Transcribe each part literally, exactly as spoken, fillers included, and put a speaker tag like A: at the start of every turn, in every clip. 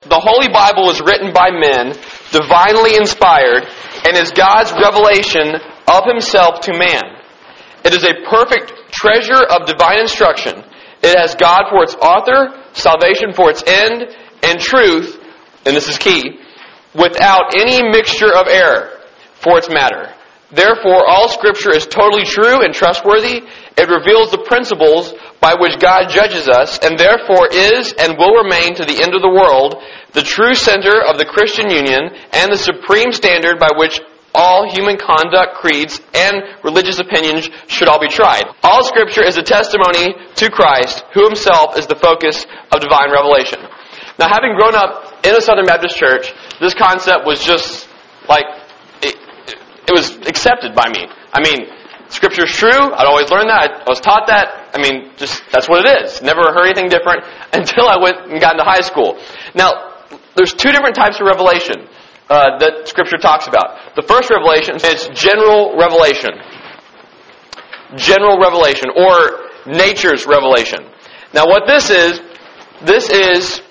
A: the Holy Bible was written by men, divinely inspired, and is God's revelation of Himself to man. It is a perfect treasure of divine instruction. It has God for its author, salvation for its end, and truth, and this is key, without any mixture of error for its matter. Therefore, all Scripture is totally true and trustworthy. It reveals the principles by which God judges us, and therefore is and will remain to the end of the world the true center of the Christian union and the supreme standard by which all human conduct, creeds, and religious opinions should all be tried. All Scripture is a testimony to Christ, who Himself is the focus of divine revelation. Now, having grown up in a Southern Baptist church, this concept was just like, it, it was accepted by me. I mean, Scripture's true. I'd always learned that. I was taught that. I mean, just that's what it is. Never heard anything different until I went and got into high school. Now, there's two different types of revelation uh, that Scripture talks about. The first revelation is general revelation. General revelation, or nature's revelation. Now, what this is, this is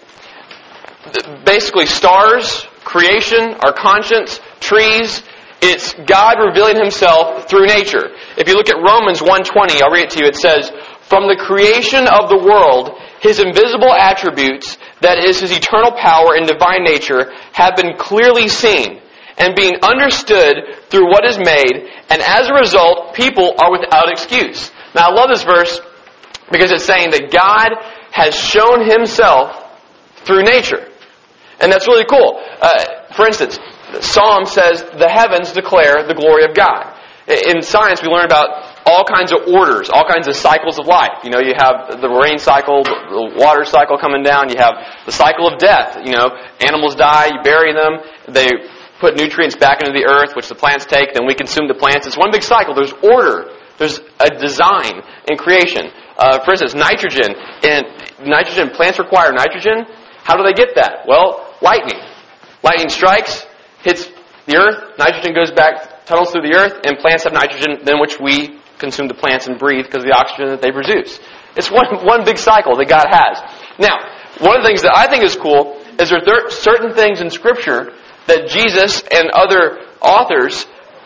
A: basically stars, creation, our conscience, trees. It's God revealing Himself through nature. If you look at Romans one twenty, I'll read it to you. It says, "From the creation of the world, His invisible attributes, that is His eternal power and divine nature, have been clearly seen and being understood through what is made, and as a result, people are without excuse." Now, I love this verse because it's saying that God has shown Himself through nature. And that's really cool. Uh, for instance, Psalm says, "The heavens declare the glory of God." In science, we learn about all kinds of orders, all kinds of cycles of life. You know, you have the rain cycle, the water cycle coming down. You have the cycle of death. You know, animals die, you bury them. They put nutrients back into the earth, which the plants take. Then we consume the plants. It's one big cycle. There's order. There's a design in creation. Uh, for instance, nitrogen. And nitrogen, plants require nitrogen. How do they get that? Well, lightning. Lightning strikes, hits the earth, nitrogen goes back, tunnels through the earth, and plants have nitrogen, then which we consume the plants and breathe because of the oxygen that they produce. It's one one big cycle that God has. Now, one of the things that I think is cool is there are certain things in Scripture that Jesus and other authors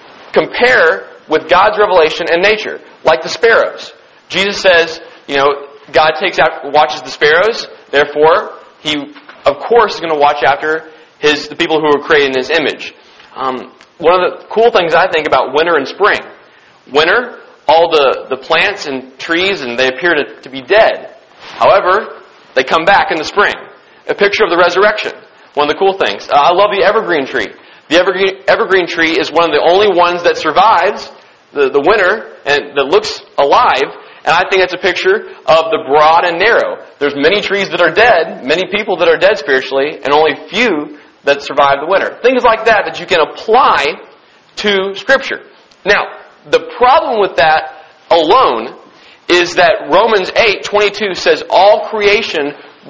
A: compare with God's revelation and nature, like the sparrows. Jesus says, you know, God takes out, watches the sparrows, therefore, He, of course, is going to watch after his the people who are created in His image. Um, one of the cool things I think about winter and spring. Winter, all the, the plants and trees, and they appear to, to be dead. However, they come back in the spring. A picture of the resurrection. One of the cool things. Uh, I love the evergreen tree. The evergreen, evergreen tree is one of the only ones that survives the, the winter and that looks alive. And I think it's a picture of the broad and narrow. There's many trees that are dead, many people that are dead spiritually, and only few that survive the winter. Things like that that you can apply to Scripture. Now, the problem with that alone is that Romans eight twenty-two says all creation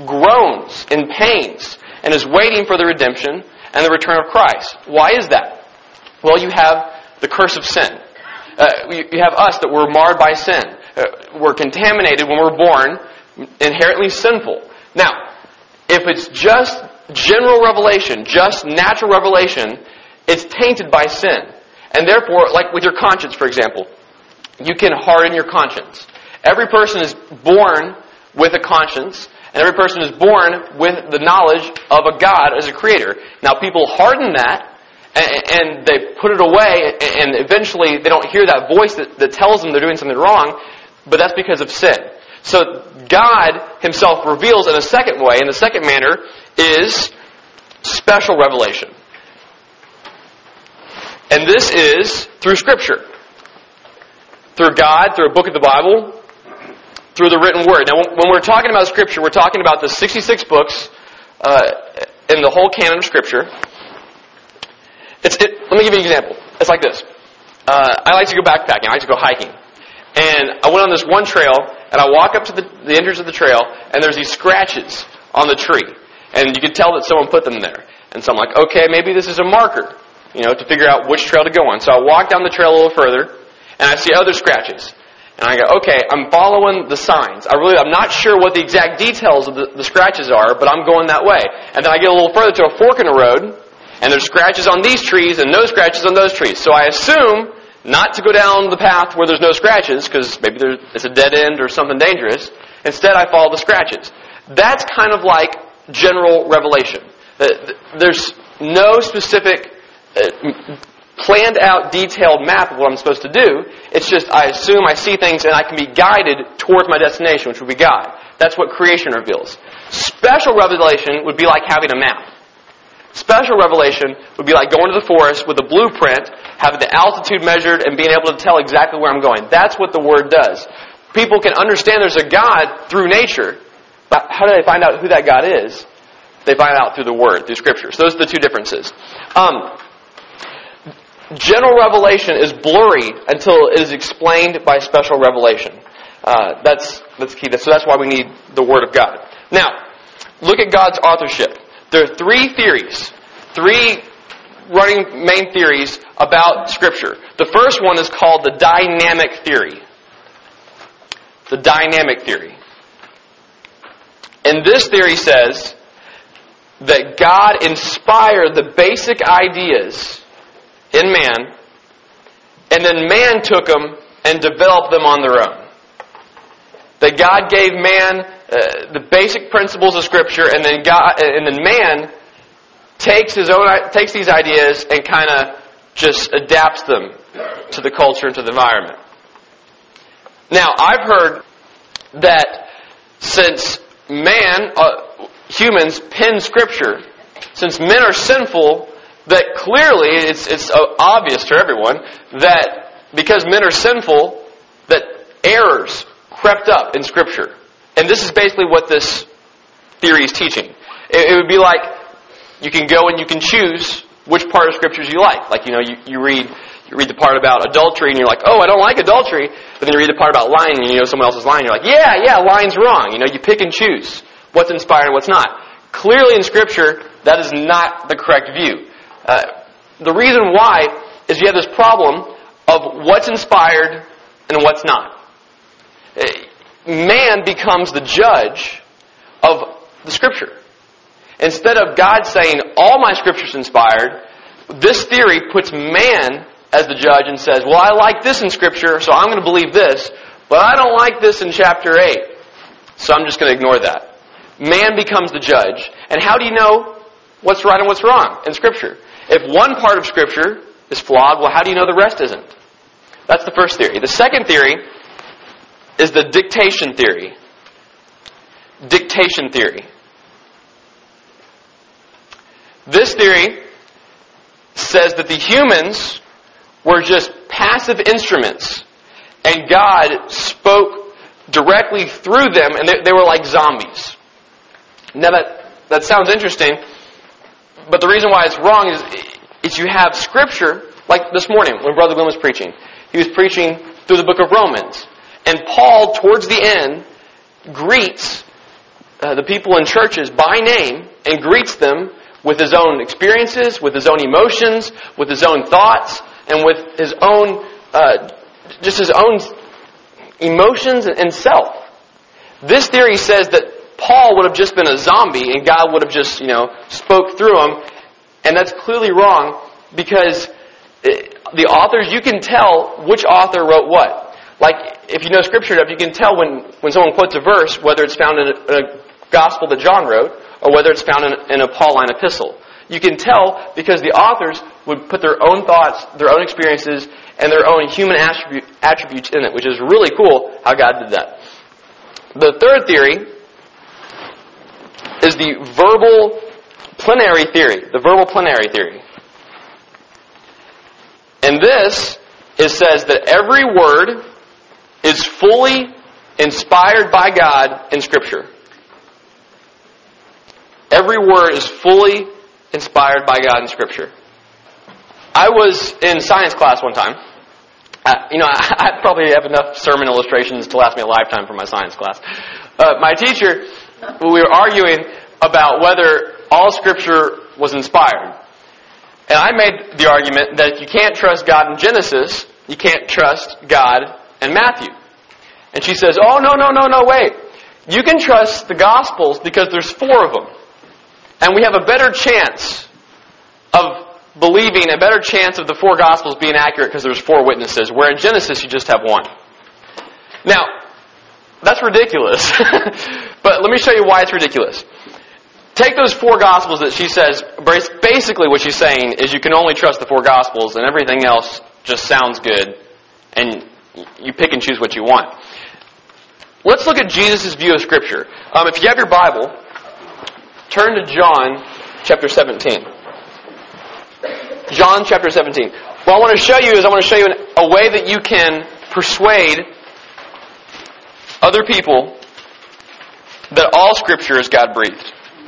A: groans in pains and is waiting for the redemption and the return of Christ. Why is that? Well, you have the curse of sin. Uh, you have us that were marred by sin. Uh, we're contaminated when we're born, inherently sinful. Now, if it's just general revelation, just natural revelation, it's tainted by sin. And therefore, like with your conscience, for example, you can harden your conscience. Every person is born with a conscience, and every person is born with the knowledge of a God as a creator. Now, people harden that, and they put it away, and eventually they don't hear that voice that, that tells them they're doing something wrong, but that's because of sin. So God Himself reveals in a second way, in the second manner, is special revelation. And this is through Scripture. Through God, through a book of the Bible, through the written Word. Now, when we're talking about Scripture, we're talking about the sixty-six books uh, in the whole canon of Scripture. It's, it, let me give you an example. It's like this. Uh, I like to go backpacking. I like to go hiking. And I went on this one trail, and I walk up to the, the entrance of the trail, and there's these scratches on the tree. And you can tell that someone put them there. And so I'm like, okay, maybe this is a marker, you know, to figure out which trail to go on. So I walk down the trail a little further, and I see other scratches. And And I go, okay, I'm following the signs. I really, I'm not sure what the exact details of the, the scratches are, but I'm going that way. And then I get a little further to a fork in the road, and there's scratches on these trees and no scratches on those trees. So I assume not to go down the path where there's no scratches, because maybe there's, it's a dead end or something dangerous. Instead, I follow the scratches. That's kind of like general revelation. There's no specific planned out, detailed map of what I'm supposed to do. It's just I assume I see things and I can be guided towards my destination, which would be God. That's what creation reveals. Special revelation would be like having a map. Special revelation would be like going to the forest with a blueprint, having the altitude measured, and being able to tell exactly where I'm going. That's what the Word does. People can understand there's a God through nature, but how do they find out who that God is? They find out through the Word, through Scripture. So those are the two differences. Um, general revelation is blurry until it is explained by special revelation. Uh, that's that's key. So that's why we need the Word of God. Now, look at God's authorship. There are three theories, three running main theories about Scripture. The first one is called the dynamic theory. The dynamic theory. And this theory says that God inspired the basic ideas in man, and then man took them and developed them on their own. That God gave man uh, the basic principles of Scripture, and then God, and then man takes his own takes these ideas and kind of just adapts them to the culture and to the environment. Now, I've heard that since man, uh, humans, pen Scripture, since men are sinful, that clearly it's it's obvious to everyone that because men are sinful, that errors crept up in Scripture. And this is basically what this theory is teaching. It, it would be like you can go and you can choose which part of Scriptures you like. Like, you know, you, you read you read the part about adultery and you're like, oh, I don't like adultery. But then you read the part about lying and you know someone else is lying. You're like, yeah, yeah, lying's wrong. You know, you pick and choose what's inspired and what's not. Clearly in Scripture, that is not the correct view. Uh, the reason why is you have this problem of what's inspired and what's not. Man becomes the judge of the Scripture. Instead of God saying, all my Scripture's inspired, this theory puts man as the judge and says, well, I like this in Scripture, so I'm going to believe this, but I don't like this in chapter eight, so I'm just going to ignore that. Man becomes the judge. And how do you know what's right and what's wrong in Scripture? If one part of Scripture is flawed, well, how do you know the rest isn't? That's the first theory. The second theory is the dictation theory. Dictation theory. This theory says that the humans were just passive instruments, and God spoke directly through them, and they, they were like zombies. Now that, that sounds interesting, but the reason why it's wrong is, is you have Scripture, like this morning when Brother Glenn was preaching. He was preaching through the book of Romans. And Paul, towards the end, greets uh, the people in churches by name and greets them with his own experiences, with his own emotions, with his own thoughts, and with his own, uh, just his own emotions and self. This theory says that Paul would have just been a zombie and God would have just, you know, spoke through him. And that's clearly wrong because the authors, you can tell which author wrote what. Like, if you know Scripture enough, you can tell when, when someone quotes a verse, whether it's found in a, in a gospel that John wrote, or whether it's found in, in a Pauline epistle. You can tell because the authors would put their own thoughts, their own experiences, and their own human attribute, attributes in it, which is really cool how God did that. The third theory is the verbal plenary theory, the verbal plenary theory. And this, it says that every word is fully inspired by God in Scripture. Every word is fully inspired by God in Scripture. I was in science class one time. Uh, you know, I, I probably have enough sermon illustrations to last me a lifetime for my science class. Uh, my teacher, we were arguing about whether all Scripture was inspired. And I made the argument that if you can't trust God in Genesis, you can't trust God in Matthew. And she says, oh, no, no, no, no, wait. You can trust the Gospels because there's four of them. And we have a better chance of believing, a better chance of the four Gospels being accurate because there's four witnesses, where in Genesis you just have one. Now, that's ridiculous. But let me show you why it's ridiculous. Take those four Gospels that she says, basically what she's saying is you can only trust the four Gospels and everything else just sounds good and you pick and choose what you want. Let's look at Jesus' view of Scripture. Um, if you have your Bible, turn to John chapter seventeen. John chapter seventeen. What I want to show you is I want to show you a way that you can persuade other people that all Scripture is God-breathed.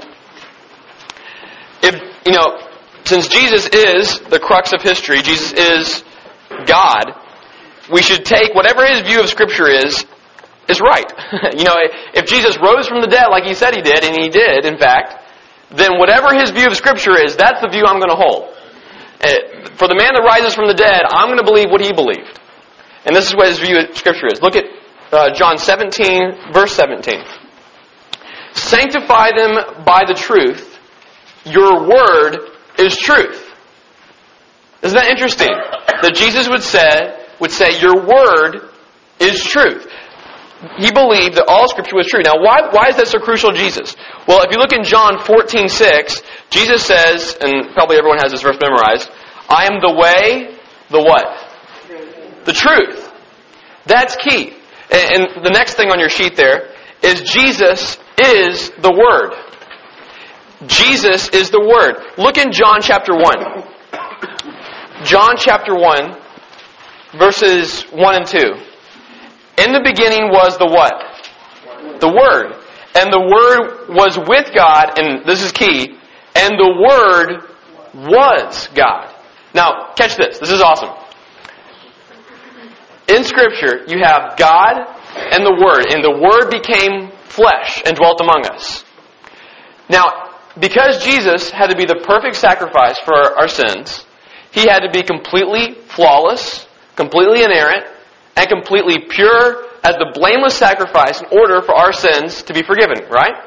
A: If, you know, since Jesus is the crux of history, Jesus is God, we should take whatever His view of Scripture is, is right. You know, if Jesus rose from the dead like He said He did, and He did, in fact, then whatever His view of Scripture is, that's the view I'm going to hold. For the man that rises from the dead, I'm going to believe what he believed. And this is what His view of Scripture is. Look at uh, John seventeen, verse seventeen. Sanctify them by the truth. Your word is truth. Isn't that interesting? That Jesus would say, would say, your word is truth. He believed that all Scripture was true. Now, why, why is that so crucial to Jesus? Well, if you look in John fourteen six, Jesus says, and probably everyone has this verse memorized, I am the way, the what? The truth. That's key. And, and the next thing on your sheet there is Jesus is the Word. Jesus is the Word. Look in John chapter one. John chapter one, verses one and two. In the beginning was the what? The Word. And the Word was with God, and this is key, and the Word was God. Now, catch this. This is awesome. In Scripture, you have God and the Word, and the Word became flesh and dwelt among us. Now, because Jesus had to be the perfect sacrifice for our sins, He had to be completely flawless, completely inerrant, and completely pure as the blameless sacrifice in order for our sins to be forgiven, right?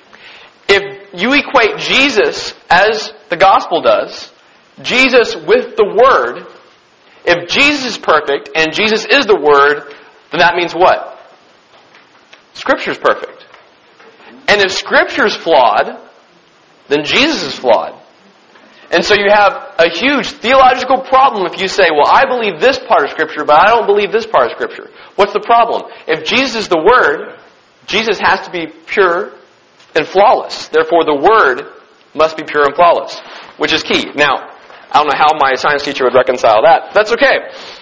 A: If you equate Jesus as the gospel does, Jesus with the Word, if Jesus is perfect and Jesus is the Word, then that means what? Scripture's perfect. And if Scripture's flawed, then Jesus is flawed. And so you have a huge theological problem if you say, well, I believe this part of Scripture, but I don't believe this part of Scripture. What's the problem? If Jesus is the Word, Jesus has to be pure and flawless. Therefore, the Word must be pure and flawless, which is key. Now, I don't know how my science teacher would reconcile that. That's okay.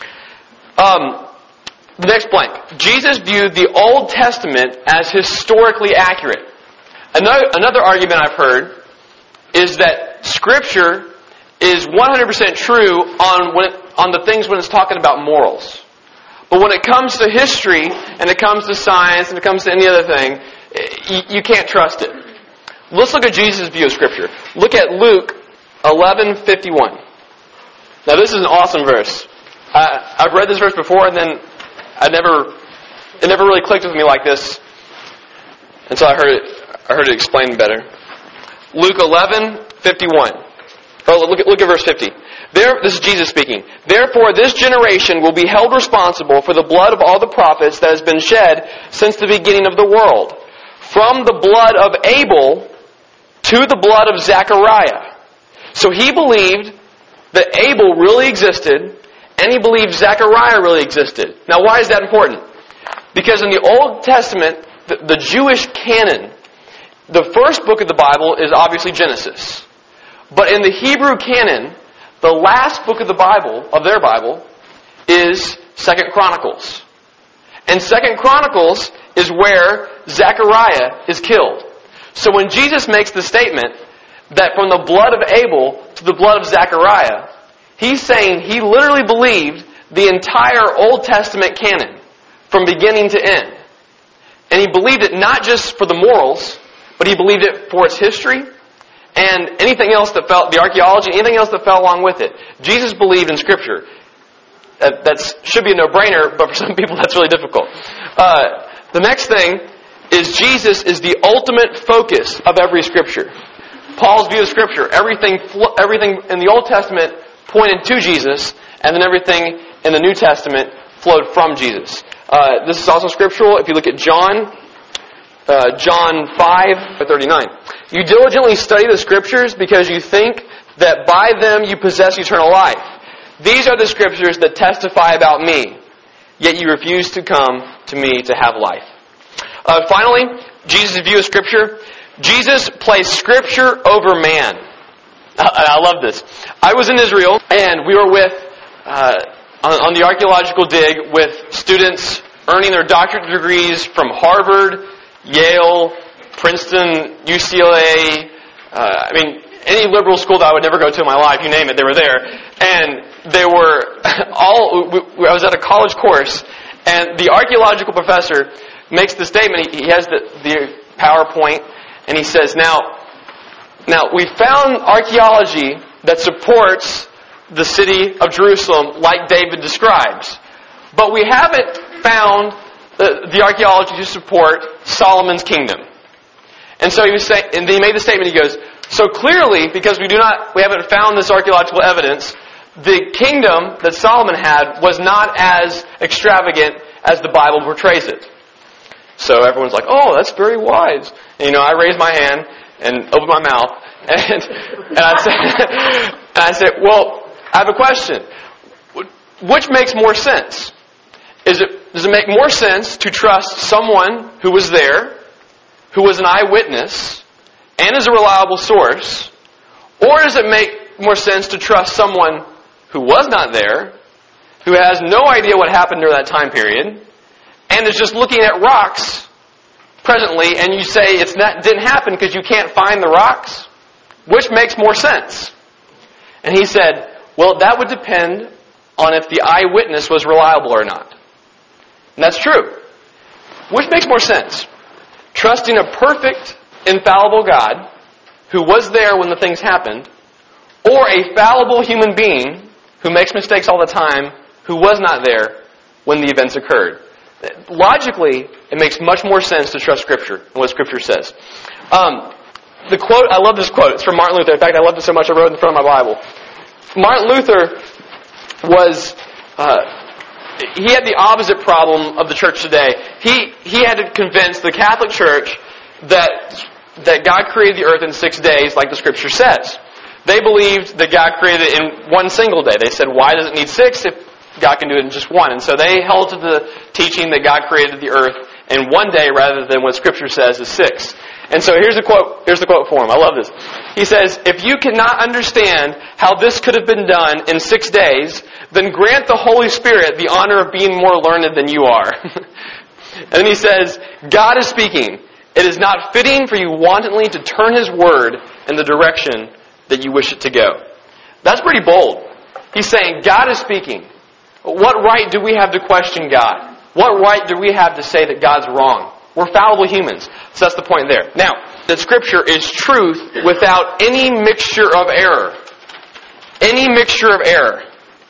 A: Um, the next blank. Jesus viewed the Old Testament as historically accurate. Another, another argument I've heard is that Scripture is one hundred percent true on when it, on the things when it's talking about morals. But when it comes to history, and it comes to science, and it comes to any other thing, you, you can't trust it. Let's look at Jesus' view of Scripture. Look at Luke eleven fifty-one. Now this is an awesome verse. I, I've read this verse before, and then I never, it never really clicked with me like this until I heard it. I heard it explained better. Luke eleven fifty-one. Oh, look at look at verse fifty. There, this is Jesus speaking. Therefore, this generation will be held responsible for the blood of all the prophets that has been shed since the beginning of the world, from the blood of Abel to the blood of Zechariah. So he believed that Abel really existed, and he believed Zechariah really existed. Now, why is that important? Because in the Old Testament, the, the Jewish canon, the first book of the Bible is obviously Genesis. But in the Hebrew canon, the last book of the Bible, of their Bible, is Second Chronicles. And Second Chronicles is where Zechariah is killed. So when Jesus makes the statement that from the blood of Abel to the blood of Zechariah, he's saying he literally believed the entire Old Testament canon from beginning to end. And he believed it not just for the morals, but he believed it for its history and anything else that fell, the archaeology, anything else that fell along with it. Jesus believed in Scripture. That that's, should be a no-brainer, but for some people that's really difficult. Uh, the next thing is Jesus is the ultimate focus of every Scripture. Paul's view of Scripture, everything, everything in the Old Testament pointed to Jesus, and then everything in the New Testament flowed from Jesus. Uh, this is also scriptural. If you look at John, uh, John five thirty-nine. You diligently study the Scriptures because you think that by them you possess eternal life. These are the Scriptures that testify about me, yet you refuse to come to me to have life. Uh, finally, Jesus' view of Scripture. Jesus placed Scripture over man. I, I love this. I was in Israel, and we were with uh, on, on the archaeological dig with students earning their doctorate degrees from Harvard, Yale, Princeton, U C L A. Uh, I mean, any liberal school that I would never go to in my life, you name it, they were there. And they were all. I was at a college course, and the archaeological professor makes the statement. He, he has the, the PowerPoint. And he says, now, now we found archaeology that supports the city of Jerusalem like David describes. But we haven't found the, the archaeology to support Solomon's kingdom. And so he was saying, and then he made the statement, he goes, so clearly, because we do not, we haven't found this archaeological evidence, the kingdom that Solomon had was not as extravagant as the Bible portrays it. So everyone's like, oh, that's very wise. And, you know, I raised my hand and opened my mouth. And, and, I said, and I said, well, I have a question. Which makes more sense? Is it, does it make more sense to trust someone who was there, who was an eyewitness, and is a reliable source? Or does it make more sense to trust someone who was not there, who has no idea what happened during that time period, and is just looking at rocks presently, and you say it's not didn't happen because you can't find the rocks? Which makes more sense? And he said, well, that would depend on if the eyewitness was reliable or not. And that's true. Which makes more sense? Trusting a perfect, infallible God who was there when the things happened, or a fallible human being who makes mistakes all the time who was not there when the events occurred? Logically, it makes much more sense to trust Scripture and what Scripture says. Um, the quote, I love this quote. It's from Martin Luther. In fact, I love it so much I wrote it in front of my Bible. Martin Luther was, uh, he had the opposite problem of the church today. He he had to convince the Catholic Church that that God created the earth in six days, like the Scripture says. They believed that God created it in one single day. They said, why does it need six if God can do it in just one? And so they held to the teaching that God created the earth in one day rather than what Scripture says is six. And so here's a quote. Here's the quote for him. I love this. He says, if you cannot understand how this could have been done in six days, then grant the Holy Spirit the honor of being more learned than you are. And then he says, God is speaking. It is not fitting for you wantonly to turn His word in the direction that you wish it to go. That's pretty bold. He's saying, God is speaking. What right do we have to question God? What right do we have to say that God's wrong? We're fallible humans. So that's the point there. Now, that Scripture is truth without any mixture of error. Any mixture of error.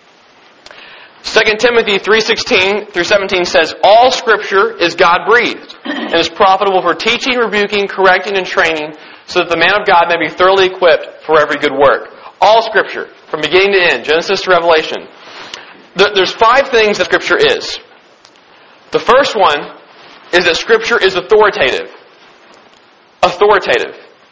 A: Second Timothy three sixteen through seventeen says, all Scripture is God-breathed and is profitable for teaching, rebuking, correcting, and training, so that the man of God may be thoroughly equipped for every good work. All Scripture, from beginning to end, Genesis to Revelation. There's five things that Scripture is. The first one is that Scripture is authoritative. Authoritative.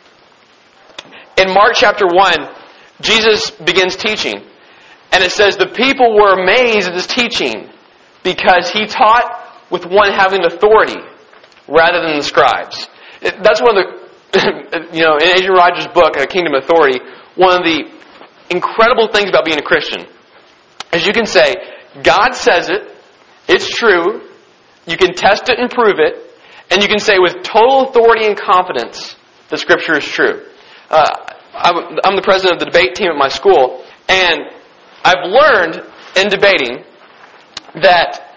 A: In Mark chapter one, Jesus begins teaching. And it says the people were amazed at His teaching because He taught with one having authority rather than the scribes. That's one of the, you know, in Adrian Rogers' book, Kingdom Authority, one of the incredible things about being a Christian is you can say, God says it, it's true, you can test it and prove it, and you can say with total authority and confidence that Scripture is true. Uh, I'm, I'm the president of the debate team at my school, and I've learned in debating that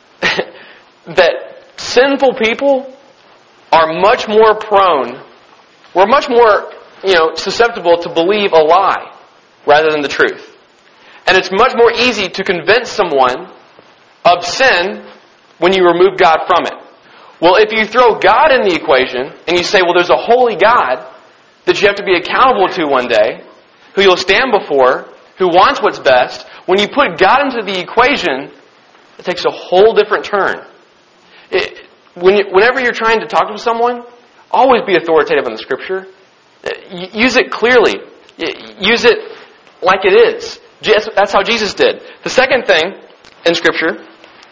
A: that sinful people are much more prone, we're much more, you know, susceptible to believe a lie rather than the truth. And it's much more easy to convince someone of sin when you remove God from it. Well, if you throw God in the equation and you say, well, there's a holy God that you have to be accountable to one day, who you'll stand before, who wants what's best, when you put God into the equation, it takes a whole different turn. It, when you, whenever you're trying to talk to someone, always be authoritative on the Scripture. Use it clearly. Use it like it is. That's how Jesus did. The second thing in Scripture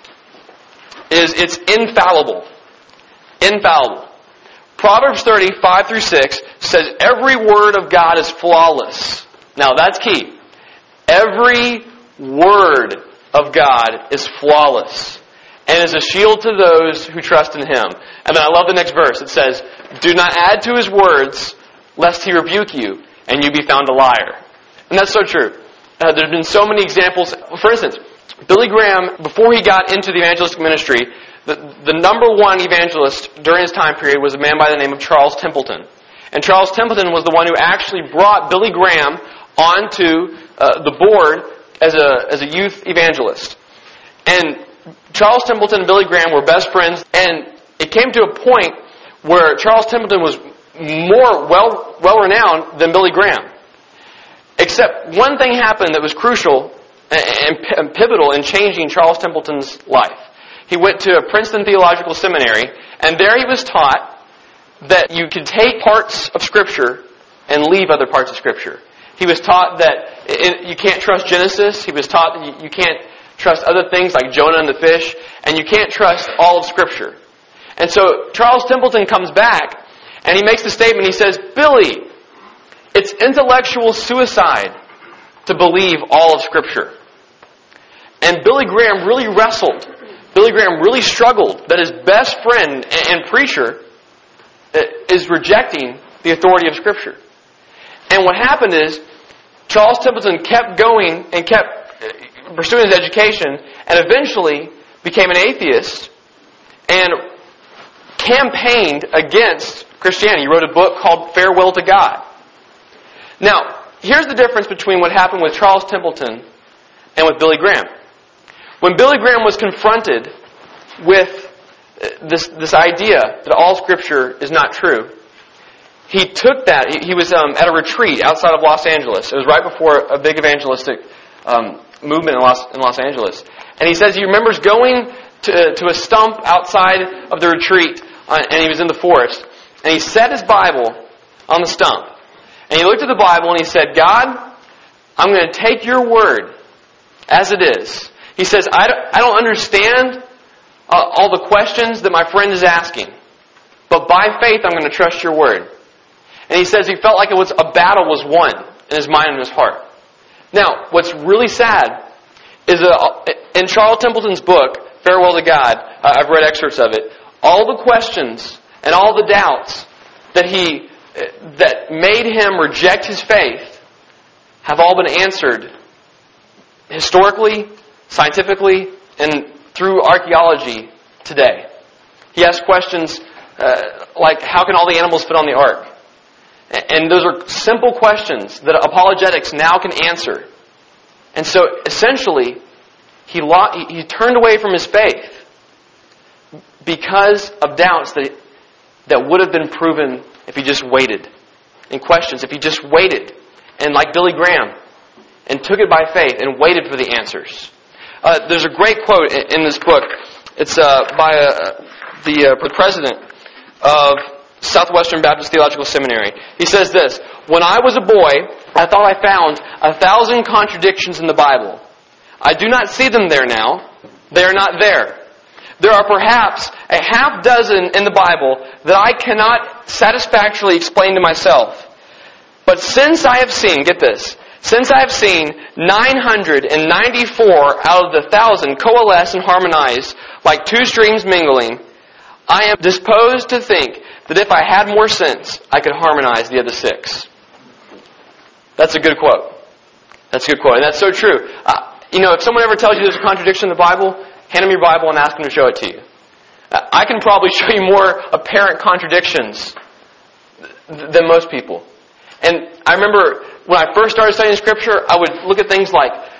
A: is it's infallible. Infallible. Proverbs thirty, five through six says every word of God is flawless. Now that's key. Every word of God is flawless and is a shield to those who trust in Him. And then I love the next verse. It says, do not add to His words, lest He rebuke you, and you be found a liar. And that's so true. Uh, there's been so many examples. For instance, Billy Graham, before he got into the evangelistic ministry, the, the number one evangelist during his time period was a man by the name of Charles Templeton. And Charles Templeton was the one who actually brought Billy Graham onto uh, the board as a as a youth evangelist. And Charles Templeton and Billy Graham were best friends, and it came to a point where Charles Templeton was more well well renowned than Billy Graham. Except one thing happened that was crucial and, and pivotal in changing Charles Templeton's life. He went to Princeton Theological Seminary, and there he was taught that you could take parts of Scripture and leave other parts of Scripture. He was taught that it, you can't trust Genesis. He was taught that you, you can't trust other things like Jonah and the fish, and you can't trust all of Scripture. And so Charles Templeton comes back, and he makes the statement, he says, Billy, it's intellectual suicide to believe all of Scripture. And Billy Graham really wrestled. Billy Graham really struggled that his best friend and preacher is rejecting the authority of Scripture. And what happened is, Charles Templeton kept going and kept pursuing his education, and eventually became an atheist and campaigned against Christianity. He wrote a book called Farewell to God. Now, here's the difference between what happened with Charles Templeton and with Billy Graham. When Billy Graham was confronted with this, this idea that all Scripture is not true, he took that. He, he was um, at a retreat outside of Los Angeles. It was right before a big evangelistic um, movement in Los, in Los Angeles. And he says he remembers going to, to a stump outside of the retreat, uh, and he was in the forest. And he set his Bible on the stump. And he looked at the Bible and he said, God, I'm going to take your word as it is. He says, I don't, I don't understand uh, all the questions that my friend is asking, but by faith I'm going to trust your word. And he says he felt like it was a battle was won in his mind and his heart. Now, what's really sad is that in Charles Templeton's book, Farewell to God, uh, I've read excerpts of it, all the questions and all the doubts that he that made him reject his faith have all been answered historically, scientifically, and through archaeology today. He asked questions uh, like, how can all the animals fit on the ark? And those are simple questions that apologetics now can answer. And so, essentially, he, lo- he turned away from his faith because of doubts that that would have been proven if he just waited. And questions, if he just waited. And like Billy Graham, and took it by faith and waited for the answers. Uh, there's a great quote in, in this book. It's uh, by uh, the, uh, the president of Southwestern Baptist Theological Seminary. He says this, when I was a boy, I thought I found a thousand contradictions in the Bible. I do not see them there now. They are not there. There are perhaps a half dozen in the Bible that I cannot satisfactorily explain to myself. But since I have seen, get this, since I have seen nine hundred ninety-four out of the thousand coalesce and harmonize like two streams mingling, I am disposed to think that if I had more sense, I could harmonize the other six. That's a good quote. That's a good quote. And that's so true. Uh, you know, if someone ever tells you there's a contradiction in the Bible, hand them your Bible and ask them to show it to you. Uh, I can probably show you more apparent contradictions th- than most people. And I remember when I first started studying Scripture, I would look at things like,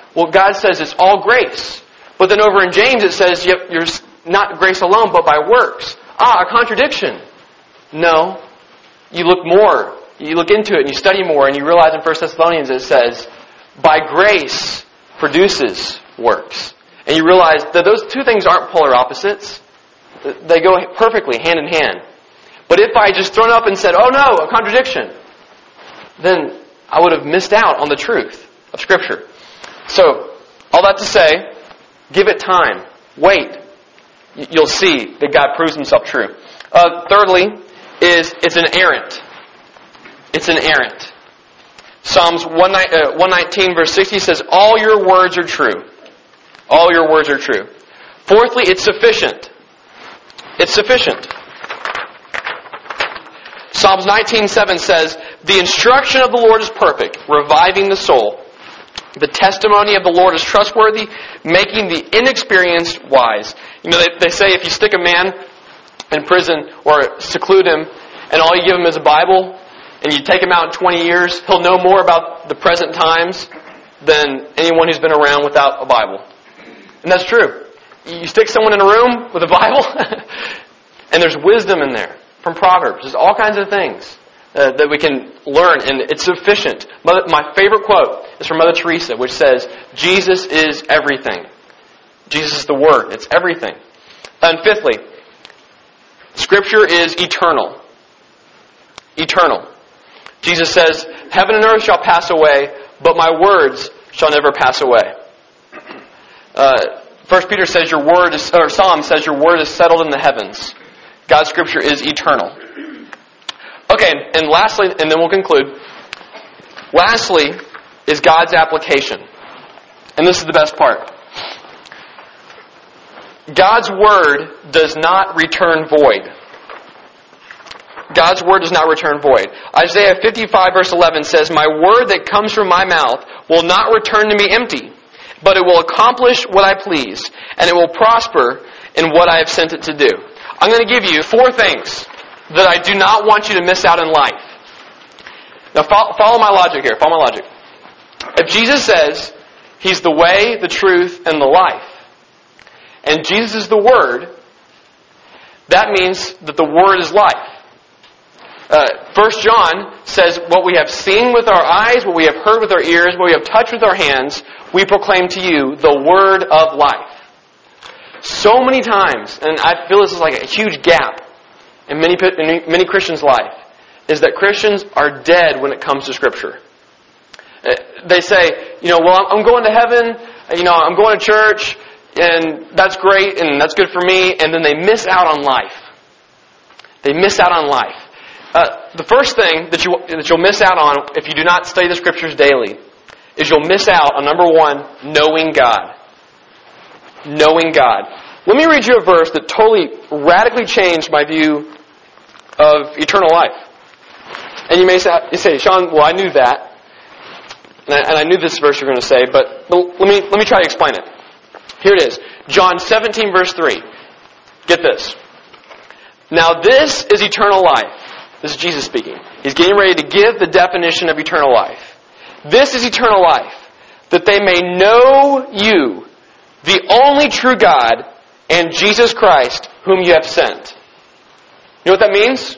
A: Well, God says it's all grace. But then over in James it says yep, you're not grace alone, but by works. Ah, a contradiction. No. You look more. You look into it and you study more and you realize in First Thessalonians it says, by grace produces works. And you realize that those two things aren't polar opposites. They go perfectly hand in hand. But if I just thrown up and said, oh no, a contradiction, then I would have missed out on the truth of Scripture. So, all that to say, give it time. Wait. You'll see that God proves Himself true. Uh, thirdly, is it's an errant. It's an errant. Psalms one nineteen verse sixty says, all your words are true. All your words are true. Fourthly, it's sufficient. It's sufficient. Psalms nineteen seven says, the instruction of the Lord is perfect, reviving the soul. The testimony of the Lord is trustworthy, making the inexperienced wise. You know, they, they say if you stick a man in prison or seclude him, and all you give him is a Bible, and you take him out in twenty years, he'll know more about the present times than anyone who's been around without a Bible. And that's true. You stick someone in a room with a Bible, and there's wisdom in there from Proverbs. There's all kinds of things uh, that we can learn, and it's sufficient. Mother, my favorite quote is from Mother Teresa, which says, Jesus is everything. Jesus is the Word. It's everything. And fifthly, Scripture is eternal. Eternal. Jesus says, heaven and earth shall pass away, but my words shall never pass away. Uh, First Peter says your word is, or Psalm says your word is settled in the heavens. God's Scripture is eternal. Okay, and lastly, and then we'll conclude. Lastly is God's application. And this is the best part. God's Word does not return void. God's Word does not return void. Isaiah fifty-five verse eleven says, my word that comes from my mouth will not return to me empty, but it will accomplish what I please, and it will prosper in what I have sent it to do. I'm going to give you four things that I do not want you to miss out in life. Now follow, follow my logic here. Follow my logic. If Jesus says He's the way, the truth, and the life, and Jesus is the Word, that means that the Word is life. Uh, First John says, what we have seen with our eyes, what we have heard with our ears, what we have touched with our hands, we proclaim to you the Word of life. So many times, and I feel this is like a huge gap in many, in many Christians' life, is that Christians are dead when it comes to Scripture. Uh, they say, you know, well, I'm going to heaven, you know, I'm going to church, and that's great, and that's good for me, and then they miss out on life. They miss out on life. Uh, the first thing that, you, that you'll miss out on if you do not study the Scriptures daily is you'll miss out on, number one, knowing God. Knowing God. Let me read you a verse that totally, radically changed my view of eternal life. And you may say, you say Sean, well, I knew that. And I, and I knew this verse you're going to say, but let me, let me try to explain it. Here it is. John seventeen, verse three. Get this. Now this is eternal life. This is Jesus speaking. He's getting ready to give the definition of eternal life. This is eternal life, that they may know you, the only true God, and Jesus Christ, whom you have sent. You know what that means?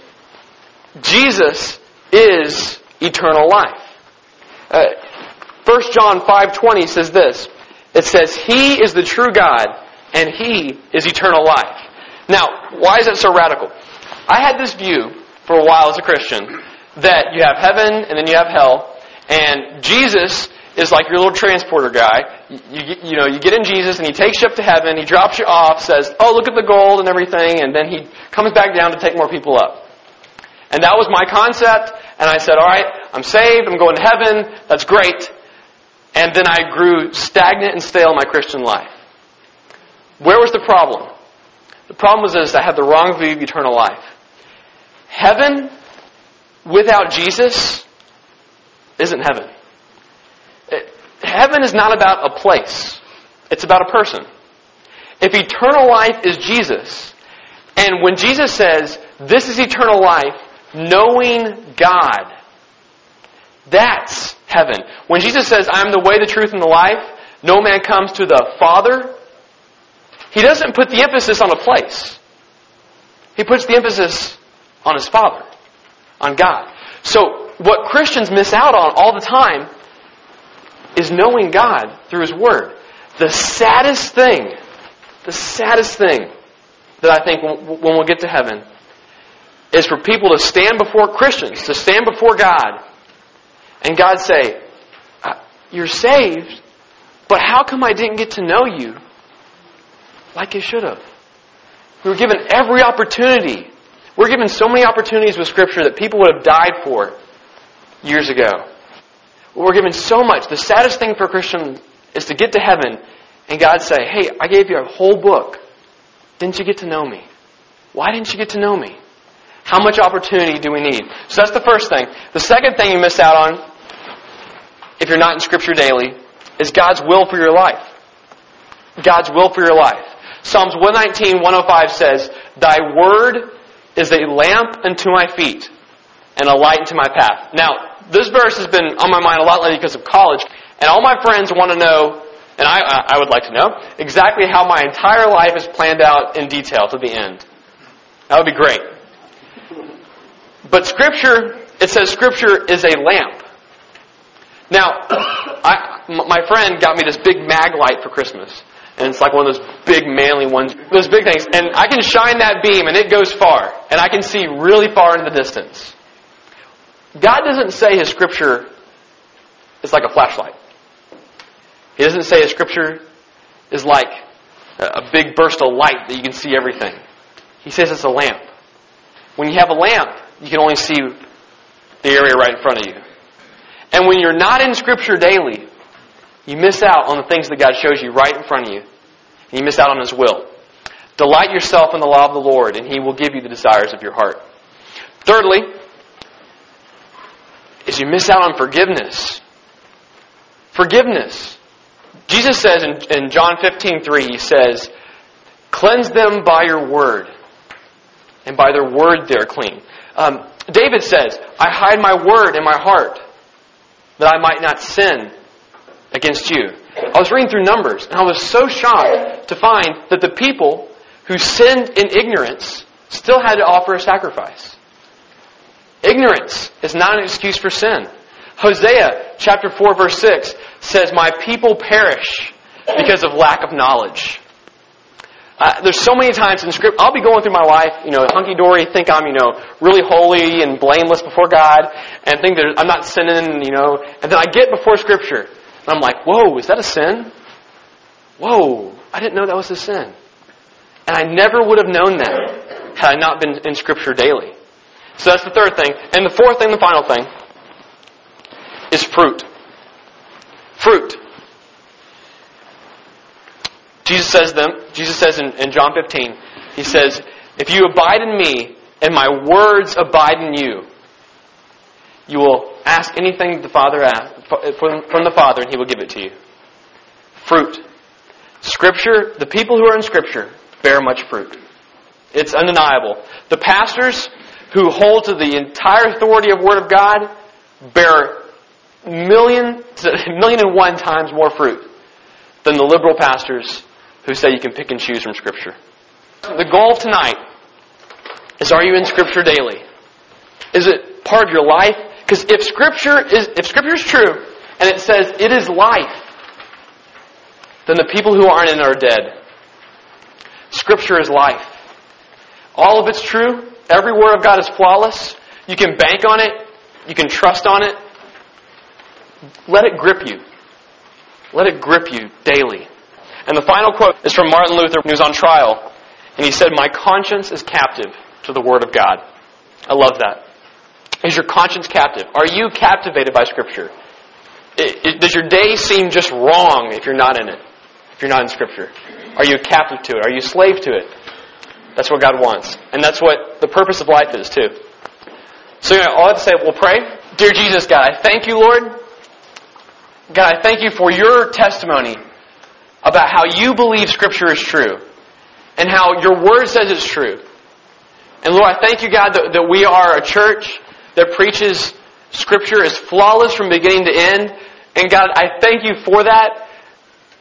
A: Jesus is eternal life. Uh, First John five twenty says this. It says, He is the true God, and He is eternal life. Now, why is that so radical? I had this view for a while as a Christian that you have heaven and then you have hell, and Jesus is like your little transporter guy. You, you, you know, you get in Jesus and He takes you up to heaven, He drops you off, says, oh, look at the gold and everything, and then He comes back down to take more people up. And that was my concept, and I said, all right, I'm saved, I'm going to heaven, that's great. And then I grew stagnant and stale in my Christian life. Where was the problem? The problem was this, I had the wrong view of eternal life. Heaven without Jesus isn't heaven. It, heaven is not about a place. It's about a person. If eternal life is Jesus, and when Jesus says, this is eternal life, knowing God, that's heaven. When Jesus says, I am the way, the truth, and the life, no man comes to the Father. He doesn't put the emphasis on a place. He puts the emphasis on His Father, on God. So what Christians miss out on all the time is knowing God through His Word. The saddest thing, the saddest thing that I think when we'll get to heaven is for people to stand before Christians, to stand before God, and God say, you're saved, but how come I didn't get to know you like you should have? We were given every opportunity. We're given so many opportunities with Scripture that people would have died for years ago. We're given so much. The saddest thing for a Christian is to get to heaven and God say, hey, I gave you a whole book. Didn't you get to know me? Why didn't you get to know me? How much opportunity do we need? So that's the first thing. The second thing you miss out on, if you're not in Scripture daily, is God's will for your life. God's will for your life. Psalms one nineteen, one oh five says, Thy word is a lamp unto my feet and a light unto my path. Now, this verse has been on my mind a lot lately because of college, and all my friends want to know, and I, I would like to know, exactly how my entire life is planned out in detail to the end. That would be great. But Scripture, it says Scripture is a lamp. Now, I, my friend got me this big mag light for Christmas. And it's like one of those big manly ones, those big things. And I can shine that beam and it goes far. And I can see really far in the distance. God doesn't say His Scripture is like a flashlight. He doesn't say His Scripture is like a big burst of light that you can see everything. He says it's a lamp. When you have a lamp, you can only see the area right in front of you. And when you're not in Scripture daily, you miss out on the things that God shows you right in front of you. And you miss out on His will. Delight yourself in the law of the Lord, and He will give you the desires of your heart. Thirdly, is you miss out on forgiveness. Forgiveness. Jesus says in, in John fifteen three, He says, cleanse them by your word, and by their word they are clean. Um, David says, I hide my word in my heart, that I might not sin against you. I was reading through Numbers, and I was so shocked to find that the people who sinned in ignorance still had to offer a sacrifice. Ignorance is not an excuse for sin. Hosea chapter four verse six says, my people perish because of lack of knowledge. Uh, there's so many times in Scripture, I'll be going through my life, you know, hunky-dory, think I'm, you know, really holy and blameless before God, and think that I'm not sinning, you know, and then I get before Scripture, and I'm like, whoa, is that a sin? Whoa, I didn't know that was a sin. And I never would have known that had I not been in Scripture daily. So that's the third thing. And the fourth thing, the final thing, is fruit. Fruit. Jesus says them. Jesus says in, in John fifteen, He says, if you abide in me and my words abide in you, you will ask anything the Father asks, from the Father, and He will give it to you. Fruit. Scripture, the people who are in Scripture bear much fruit. It's undeniable. The pastors who hold to the entire authority of Word of God bear million, million and one times more fruit than the liberal pastors who say you can pick and choose from Scripture. The goal of tonight is, are you in Scripture daily? Is it part of your life? Because if Scripture is if Scripture is true, and it says it is life, then the people who aren't in it are dead. Scripture is life. All of it's true. Every word of God is flawless. You can bank on it. You can trust on it. Let it grip you. Let it grip you daily. And the final quote is from Martin Luther when he was on trial. And he said, my conscience is captive to the Word of God. I love that. Is your conscience captive? Are you captivated by Scripture? It, it, does your day seem just wrong if you're not in it? If you're not in Scripture? Are you captive to it? Are you a slave to it? That's what God wants. And that's what the purpose of life is too. So you know, all I have to say, we'll pray. Dear Jesus, God, I thank you, Lord. God, I thank you for your testimony about how you believe Scripture is true and how your Word says it's true. And Lord, I thank you, God, that, that we are a church that preaches Scripture is flawless from beginning to end. And God, I thank you for that.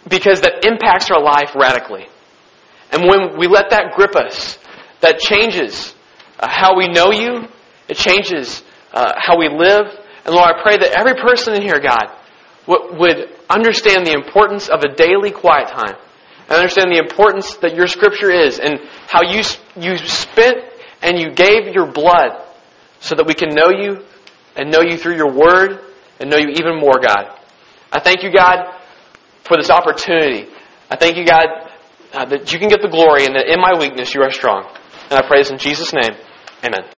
A: because that impacts our life radically. And when we let that grip us, that changes uh, how we know you. It changes uh, how we live. And Lord, I pray that every person in here, God, w- would understand the importance of a daily quiet time. And understand the importance that your Scripture is and how you you spent and you gave your blood so that we can know you and know you through your Word and know you even more, God. I thank you, God, for this opportunity. I thank you, God, uh, that you can get the glory and that in my weakness you are strong. And I pray this in Jesus' name. Amen.